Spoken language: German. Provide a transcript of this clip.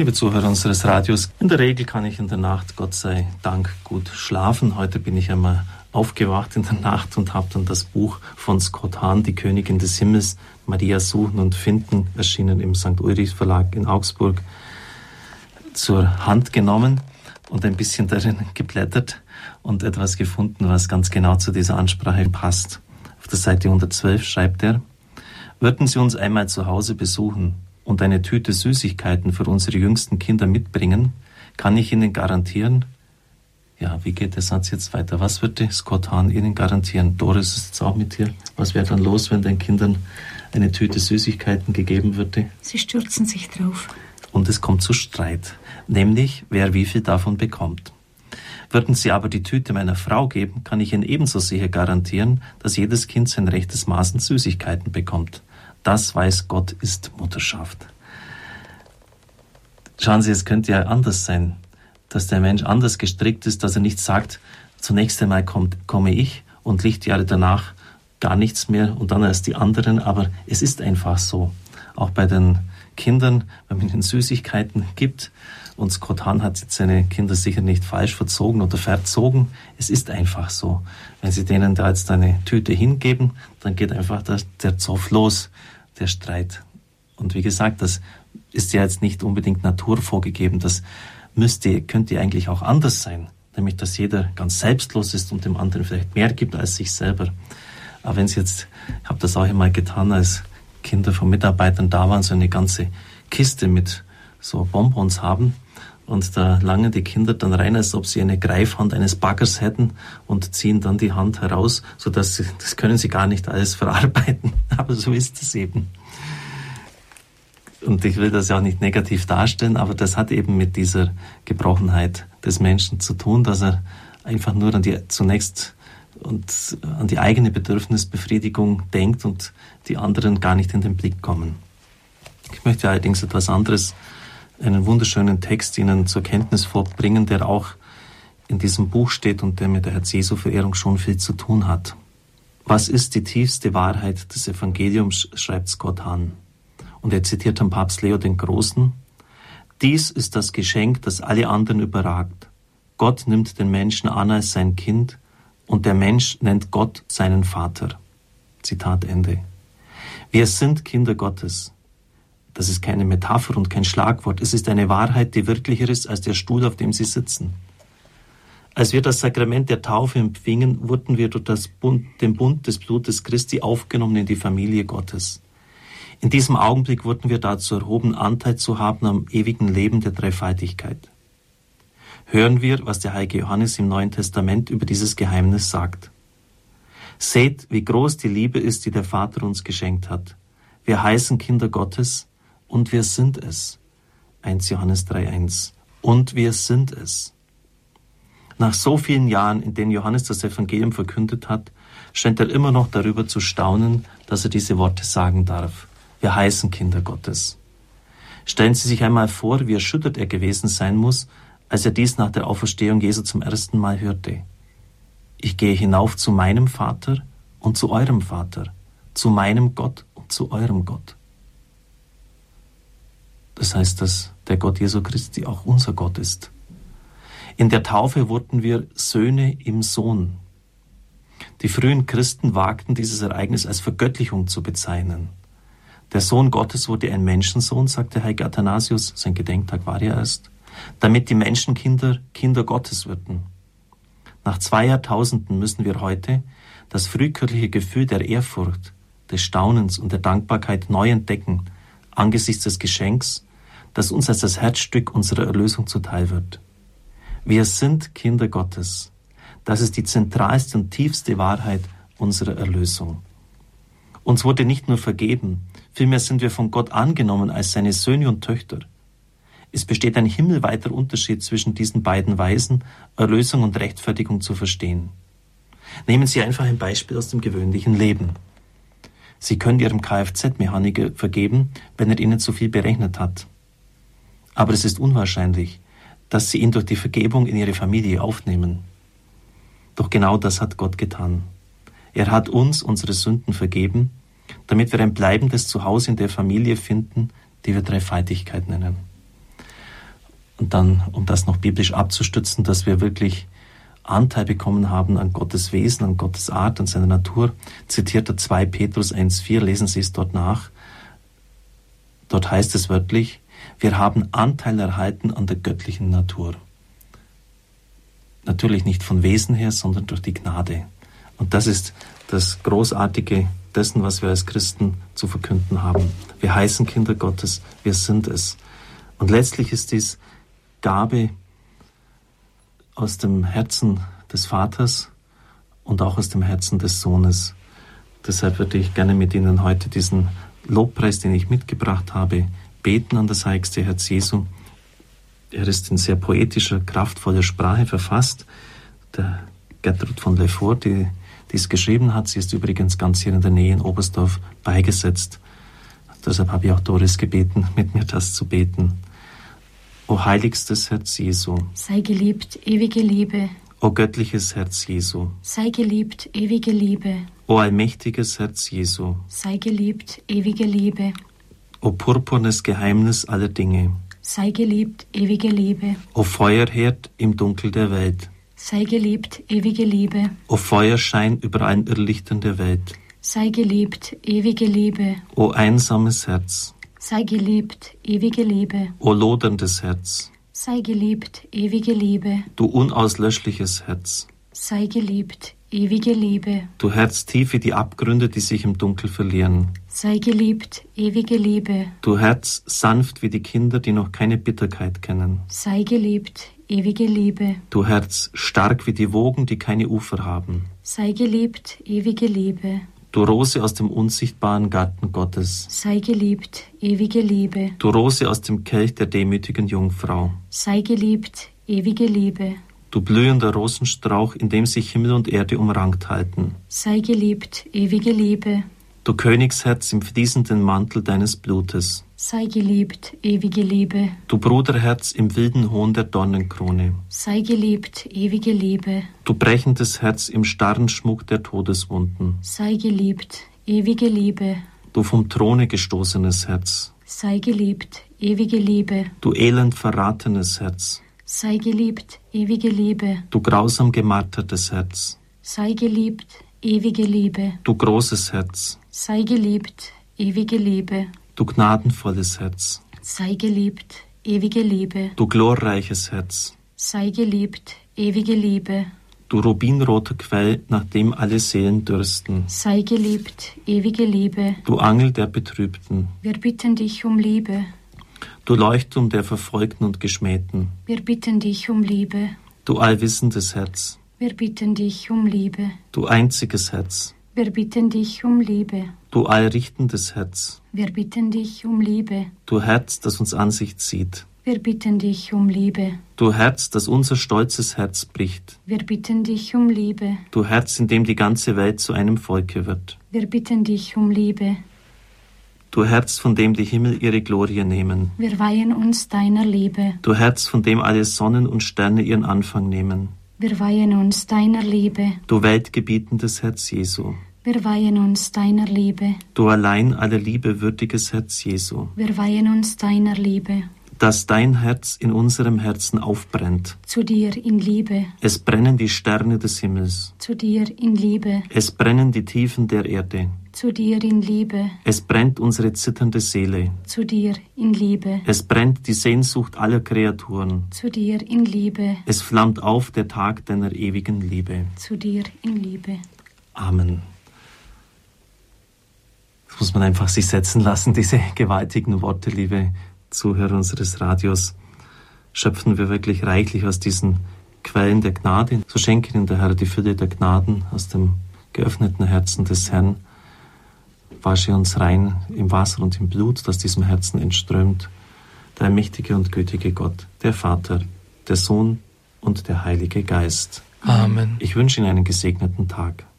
Liebe Zuhörer unseres Radios, in der Regel kann ich in der Nacht, Gott sei Dank, gut schlafen. Heute bin ich einmal aufgewacht in der Nacht und habe dann das Buch von Scott Hahn, Die Königin des Himmels, Maria suchen und finden, erschienen im St. Ulrich Verlag in Augsburg, zur Hand genommen und ein bisschen darin geblättert und etwas gefunden, was ganz genau zu dieser Ansprache passt. Auf der Seite 112 schreibt er: Würden Sie uns einmal zu Hause besuchen und eine Tüte Süßigkeiten für unsere jüngsten Kinder mitbringen, kann ich Ihnen garantieren. Ja, wie geht der Satz jetzt weiter? Was würde Scott Hahn Ihnen garantieren? Doris ist jetzt auch mit dir. Was wäre dann los, wenn den Kindern eine Tüte Süßigkeiten gegeben würde? Sie stürzen sich drauf. Und es kommt zu Streit, nämlich wer wie viel davon bekommt. Würden Sie aber die Tüte meiner Frau geben, kann ich Ihnen ebenso sicher garantieren, dass jedes Kind sein rechtes Maß an Süßigkeiten bekommt. Das weiß Gott ist Mutterschaft. Schauen Sie, es könnte ja anders sein, dass der Mensch anders gestrickt ist, dass er nicht sagt, zunächst einmal komme ich und Lichtjahre danach gar nichts mehr und dann erst die anderen, aber es ist einfach so. Auch bei den Kindern, wenn man ihnen Süßigkeiten gibt, und Scott Hahn hat jetzt seine Kinder sicher nicht falsch verzogen oder verzogen, es ist einfach so. Wenn Sie denen da jetzt eine Tüte hingeben, dann geht einfach der Zoff los, der Streit. Und wie gesagt, das ist ja jetzt nicht unbedingt naturvorgegeben, das könnte eigentlich auch anders sein, nämlich dass jeder ganz selbstlos ist und dem anderen vielleicht mehr gibt als sich selber. Aber wenn Sie jetzt, ich habe das auch einmal getan, als Kinder von Mitarbeitern da waren, so eine ganze Kiste mit so Bonbons haben und da langen die Kinder dann rein, als ob sie eine Greifhand eines Baggers hätten und ziehen dann die Hand heraus, sodass das können sie gar nicht alles verarbeiten. Aber so ist es eben. Und ich will das ja auch nicht negativ darstellen, aber das hat eben mit dieser Gebrochenheit des Menschen zu tun, dass er einfach nur zunächst an die eigene Bedürfnisbefriedigung denkt und die anderen gar nicht in den Blick kommen. Ich möchte allerdings etwas anderes, einen wunderschönen Text Ihnen zur Kenntnis vorbringen, der auch in diesem Buch steht und der mit der Herz-Jesu-Verehrung schon viel zu tun hat. Was ist die tiefste Wahrheit des Evangeliums, schreibt Scott Hahn. Und er zitiert den Papst Leo den Großen: Dies ist das Geschenk, das alle anderen überragt. Gott nimmt den Menschen an als sein Kind und der Mensch nennt Gott seinen Vater. Zitat Ende. Wir sind Kinder Gottes. Das ist keine Metapher und kein Schlagwort. Es ist eine Wahrheit, die wirklicher ist als der Stuhl, auf dem Sie sitzen. Als wir das Sakrament der Taufe empfingen, wurden wir durch den Bund des Blutes Christi aufgenommen in die Familie Gottes. In diesem Augenblick wurden wir dazu erhoben, Anteil zu haben am ewigen Leben der Dreifaltigkeit. Hören wir, was der heilige Johannes im Neuen Testament über dieses Geheimnis sagt. Seht, wie groß die Liebe ist, die der Vater uns geschenkt hat. Wir heißen Kinder Gottes und wir sind es. 1 Johannes 3,1. Und wir sind es. Nach so vielen Jahren, in denen Johannes das Evangelium verkündet hat, scheint er immer noch darüber zu staunen, dass er diese Worte sagen darf. Wir heißen Kinder Gottes. Stellen Sie sich einmal vor, wie erschüttert er gewesen sein muss, als er dies nach der Auferstehung Jesu zum ersten Mal hörte. Ich gehe hinauf zu meinem Vater und zu eurem Vater, zu meinem Gott und zu eurem Gott. Das heißt, dass der Gott Jesu Christi auch unser Gott ist. In der Taufe wurden wir Söhne im Sohn. Die frühen Christen wagten dieses Ereignis als Vergöttlichung zu bezeichnen. Der Sohn Gottes wurde ein Menschensohn, sagte heilige Athanasius, sein Gedenktag war ja erst, damit die Menschenkinder Kinder Gottes würden. Nach 2 Jahrtausenden müssen wir heute das frühkirchliche Gefühl der Ehrfurcht, des Staunens und der Dankbarkeit neu entdecken, angesichts des Geschenks, das uns als das Herzstück unserer Erlösung zuteil wird. Wir sind Kinder Gottes. Das ist die zentralste und tiefste Wahrheit unserer Erlösung. Uns wurde nicht nur vergeben, vielmehr sind wir von Gott angenommen als seine Söhne und Töchter. Es besteht ein himmelweiter Unterschied zwischen diesen beiden Weisen, Erlösung und Rechtfertigung zu verstehen. Nehmen Sie einfach ein Beispiel aus dem gewöhnlichen Leben. Sie können Ihrem Kfz-Mechaniker vergeben, wenn er Ihnen zu viel berechnet hat. Aber es ist unwahrscheinlich, dass Sie ihn durch die Vergebung in Ihre Familie aufnehmen. Doch genau das hat Gott getan. Er hat uns unsere Sünden vergeben, damit wir ein bleibendes Zuhause in der Familie finden, die wir Dreifaltigkeit nennen. Und dann, um das noch biblisch abzustützen, dass wir wirklich Anteil bekommen haben an Gottes Wesen, an Gottes Art, an seiner Natur, zitiert er 2 Petrus 1,4, lesen Sie es dort nach. Dort heißt es wörtlich, wir haben Anteil erhalten an der göttlichen Natur. Natürlich nicht von Wesen her, sondern durch die Gnade. Und das ist das Großartige dessen, was wir als Christen zu verkünden haben. Wir heißen Kinder Gottes, wir sind es. Und letztlich ist dies Gabe aus dem Herzen des Vaters und auch aus dem Herzen des Sohnes. Deshalb würde ich gerne mit Ihnen heute diesen Lobpreis, den ich mitgebracht habe, beten an das heiligste Herz Jesu. Er ist in sehr poetischer, kraftvoller Sprache verfasst. Der Gertrud von Lefort, die es geschrieben hat, sie ist übrigens ganz hier in der Nähe in Oberstdorf beigesetzt. Deshalb habe ich auch Doris gebeten, mit mir das zu beten. O heiligstes Herz Jesu, sei geliebt, ewige Liebe. O göttliches Herz Jesu, sei geliebt, ewige Liebe. O allmächtiges Herz Jesu, sei geliebt, ewige Liebe. O purpurnes Geheimnis aller Dinge, sei geliebt, ewige Liebe. O Feuerherd im Dunkel der Welt, sei geliebt, ewige Liebe. O Feuerschein über allen Irrlichtern der Welt, sei geliebt, ewige Liebe. O einsames Herz, sei geliebt, ewige Liebe. O loderndes Herz, sei geliebt, ewige Liebe. du unauslöschliches Herz, sei geliebt, ewige Liebe. du Herz tief wie die Abgründe, die sich im Dunkel verlieren, sei geliebt, ewige Liebe. du Herz sanft wie die Kinder, die noch keine Bitterkeit kennen, sei geliebt, ewige Liebe. du Herz stark wie die Wogen, die keine Ufer haben, sei geliebt, ewige Liebe. du Rose aus dem unsichtbaren Garten Gottes, sei geliebt, ewige Liebe. du Rose aus dem Kelch der demütigen Jungfrau, sei geliebt, ewige Liebe. du blühender Rosenstrauch, in dem sich Himmel und Erde umrankt halten, sei geliebt, ewige Liebe. du Königsherz im fließenden Mantel deines Blutes, sei geliebt, ewige Liebe. du Bruderherz im wilden Hohn der Dornenkrone, sei geliebt, ewige Liebe. du brechendes Herz im starren Schmuck der Todeswunden, sei geliebt, ewige Liebe. du vom Throne gestoßenes Herz, sei geliebt, ewige Liebe. du elend verratenes Herz, sei geliebt, ewige Liebe. du grausam gemartertes Herz, sei geliebt, ewige Liebe. du großes Herz, sei geliebt, ewige Liebe. du gnadenvolles Herz, sei geliebt, ewige Liebe. du glorreiches Herz, sei geliebt, ewige Liebe. du rubinroter Quell, nach dem alle Seelen dürsten, sei geliebt, ewige Liebe. du Angel der Betrübten, wir bitten dich um Liebe. du Leuchtturm der Verfolgten und Geschmähten, wir bitten dich um Liebe. du allwissendes Herz, wir bitten dich um Liebe. du einziges Herz, wir bitten dich um Liebe. du allrichtendes Herz, wir bitten dich um Liebe. du Herz, das uns an sich zieht, wir bitten dich um Liebe. du Herz, das unser stolzes Herz bricht, wir bitten dich um Liebe. du Herz, in dem die ganze Welt zu einem Volke wird, wir bitten dich um Liebe. du Herz, von dem die Himmel ihre Glorie nehmen, wir weihen uns deiner Liebe. du Herz, von dem alle Sonnen und Sterne ihren Anfang nehmen, wir weihen uns deiner Liebe. du weltgebietendes Herz Jesu, wir weihen uns deiner Liebe. du allein aller Liebe würdiges Herz Jesu, wir weihen uns deiner Liebe. dass dein Herz in unserem Herzen aufbrennt. Zu dir in Liebe. Es brennen die Sterne des Himmels. Zu dir in Liebe. Es brennen die Tiefen der Erde. Zu dir in Liebe. Es brennt unsere zitternde Seele. Zu dir in Liebe. Es brennt die Sehnsucht aller Kreaturen. Zu dir in Liebe. Es flammt auf der Tag deiner ewigen Liebe. Zu dir in Liebe. Amen. Das muss man einfach sich setzen lassen, diese gewaltigen Worte, liebe Zuhörer unseres Radios. Schöpfen wir wirklich reichlich aus diesen Quellen der Gnade. So schenke Ihnen der Herr die Fülle der Gnaden aus dem geöffneten Herzen des Herrn. Wasche uns rein im Wasser und im Blut, das diesem Herzen entströmt. Der allmächtige und gütige Gott, der Vater, der Sohn und der Heilige Geist. Amen. Ich wünsche Ihnen einen gesegneten Tag.